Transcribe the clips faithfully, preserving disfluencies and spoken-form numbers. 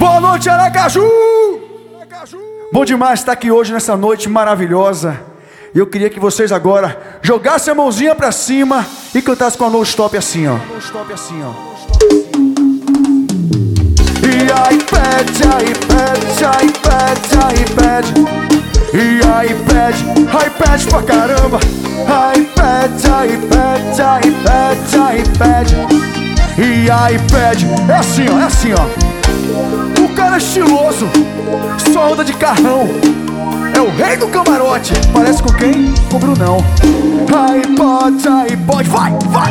Boa noite, Aracaju! Bom demais estar aqui hoje nessa noite maravilhosa. E eu queria que vocês agora jogassem a mãozinha pra cima e cantassem com a No Stop assim, ó. No Stop assim, ó. E aí pede, aí pede, aí pede, aí pede. E aí pede, aí pede pra caramba. Aí pede, aí pede, aí pede, aí pede. E aí pede, é assim ó, é assim ó. O cara é estiloso, só anda de carrão. É o rei do camarote, parece com quem? Com o Brunão. Aí pode, aí pode, vai, vai.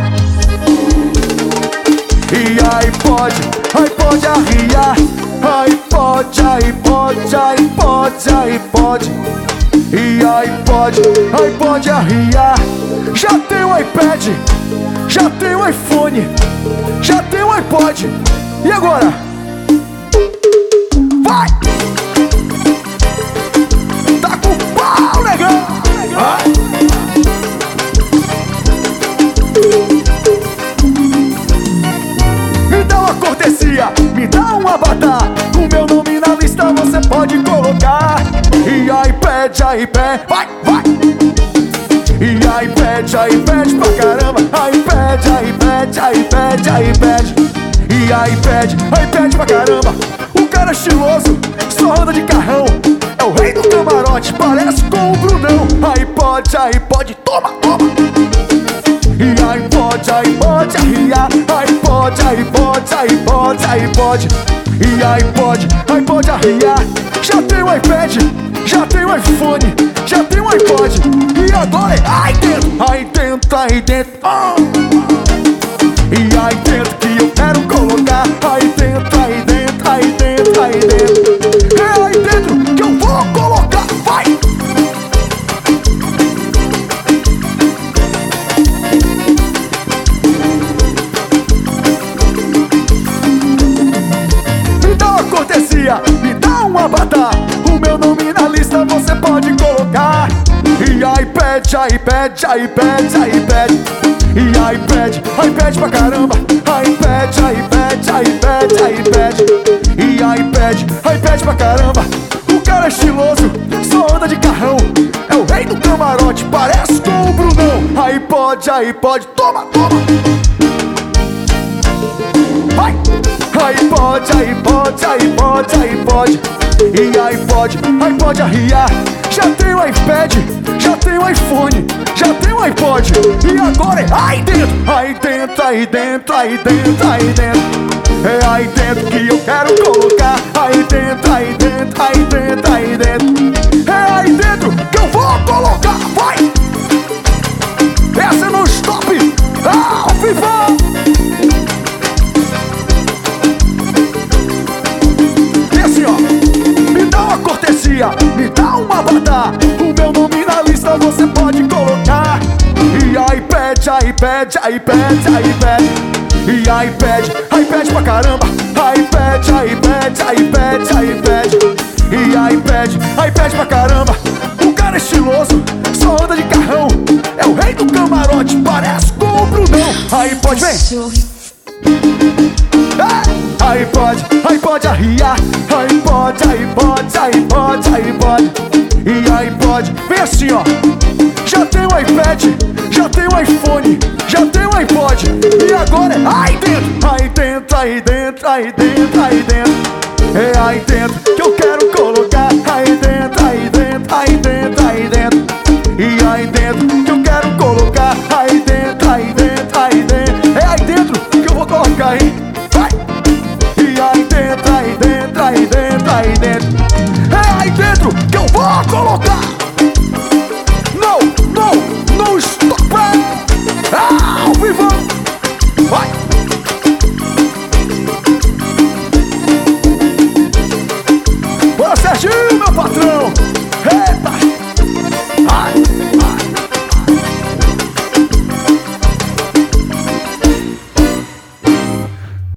E aí pode, aí pode arriar. Aí pode, aí pode, aí pode, aí pode. E aí pode, aí pode arriar. Já tem o iPad, já tem o iPhone, já tem o iPod. E agora? Vai! Tá com pau, negão! Vai! Me dá uma cortesia, me dá um avatar. O meu nome na lista você pode colocar. E aí pede, aí pede, vai, vai! E aí pede, aí pede pra caramba. Aí pede, aí pede, aí pede, aí pede. E aí pede, aí pede pra caramba. O cara é estiloso, só anda de carrão. É o rei do camarote, parece com o Brunão. Aí pode, aí pode, toma, toma. E aí pode, aí pode arriar. Aí pode, aí pode, aí pode, aí pode. E aí pode, aí pode arriar. Já tem o iPad, já tem o iPhone, já tem o iPod. E agora é aí dentro, aí dentro, aí dentro. Oh. E aí dentro que eu quero colocar. Aí dentro, aí dentro, aí dentro, aí dentro. É aí dentro que eu vou colocar, vai! Me dá uma cortesia, me dá um avatar. O meu nome na lista você pode colocar. E aí pede, aí pede, aí pede, aí pede. E aí pede, aí pede pra caramba. Aí pede, aí pede, aí pede, aí pede. E aí pede, aí pede pra caramba. O cara é estiloso, só anda de carrão. É o rei do camarote, parece com o Brunão. Aí pode, aí pode, toma, toma. Vai! Aí pode, aí pode, aí pode, aí pode. E aí pode, aí pode arriar. Já tem o iPad, já tem o iPhone, já tem o iPod. E agora é aí dentro, aí dentro, aí dentro, aí dentro, aí dentro. É aí dentro que eu quero colocar. Aí dentro, aí dentro, aí dentro, aí dentro. É aí dentro que eu vou colocar, vai! Essa é No Stop, ah, FIFA! Me dá uma avatar. O meu nome na lista você pode colocar. E aí pede, aí pede, aí pede, aí pede. E aí pede, aí pede pra caramba. Aí pede, aí pede, aí pede, aí pede. E aí pede, aí pede pra caramba. O cara é estiloso, só anda de carrão. É o rei do camarote, parece com o Brunão. Aí pode, vem. Aí pode, aí pode arriar. Aí pode, aí pode, aí pode, aí pode. E aí pode, vem assim ó. Já tem o iPad, já tem o iPhone, já tem o iPod. E agora é aí dentro, aí dentro, aí dentro, aí dentro, aí dentro. É aí dentro que eu quero colocar. Aí dentro, aí dentro, aí dentro, aí dentro. E aí dentro que eu quero colocar. Aí dentro, aí dentro, aí dentro. É aí dentro que eu vou colocar, hein? Vai! E aí dentro, aí dentro, aí dentro, aí dentro. É aí dentro que eu vou colocar.